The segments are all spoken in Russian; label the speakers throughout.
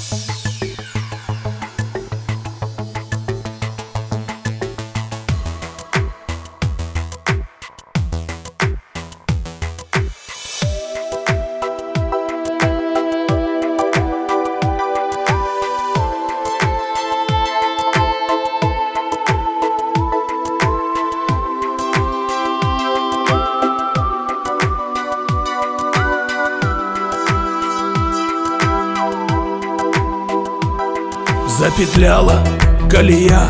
Speaker 1: Запетляла колея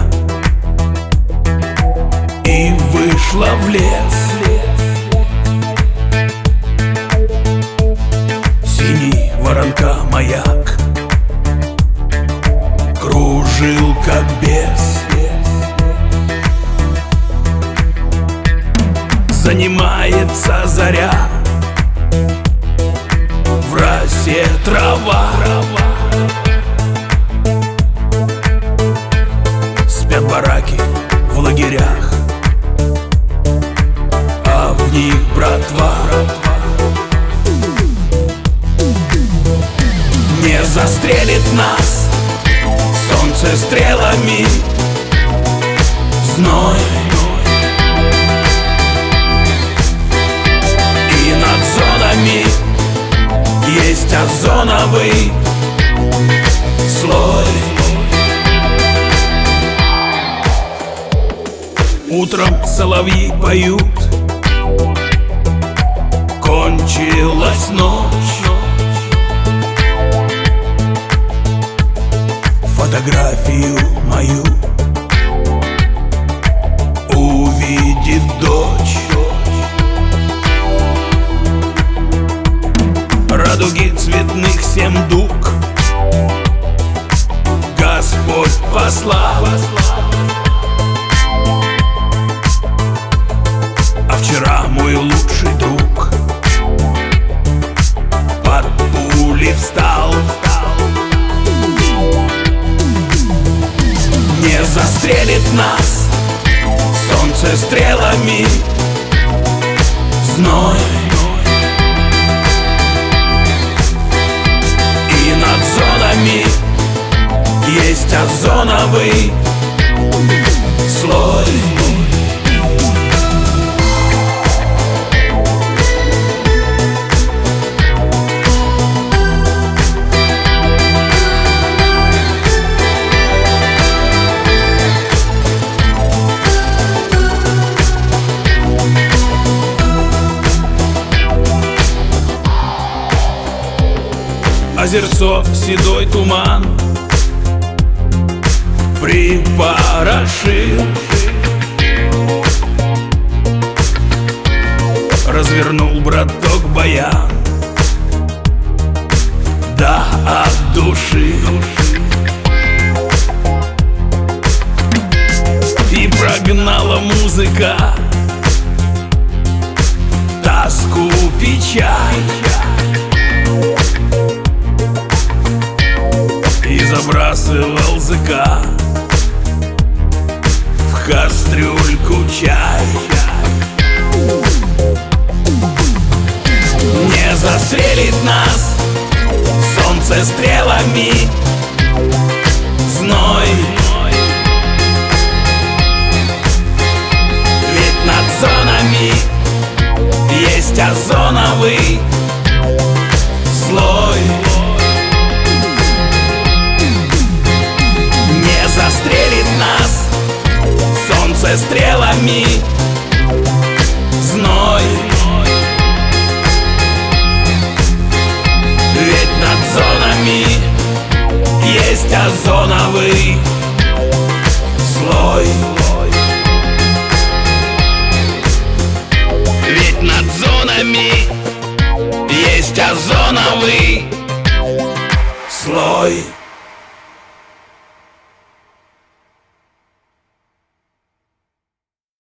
Speaker 1: и вышла в лес. Синий воронка маяк кружил как бес. Занимается заря, в росе трава. Спят бараки в лагерях, а в них братва. Не застрелит нас солнце стрелами, зной. И над зонами есть озоновый слой. Утром соловьи поют, кончилась ночь. Фотографию мою увидит дочь. Радуги цветных 7 дуг Господь послал. А вчера мой лучший друг под пули встал. Не застрелит нас солнце стрелами, зной. И над зонами есть озоновый слой. Озерцо седой туман припорошил, развернул браток баян, да от души. И прогнала музыка тоску, печаль. И забрасывал ЗК в кастрюльку чай. Не застрелит нас солнце стрелами, зной. Ведь над зонами есть озоновый слой. Застрелит нас солнце стрелами, зной. Ведь над зонами есть озоновый слой. Ведь над зонами есть озоновый слой.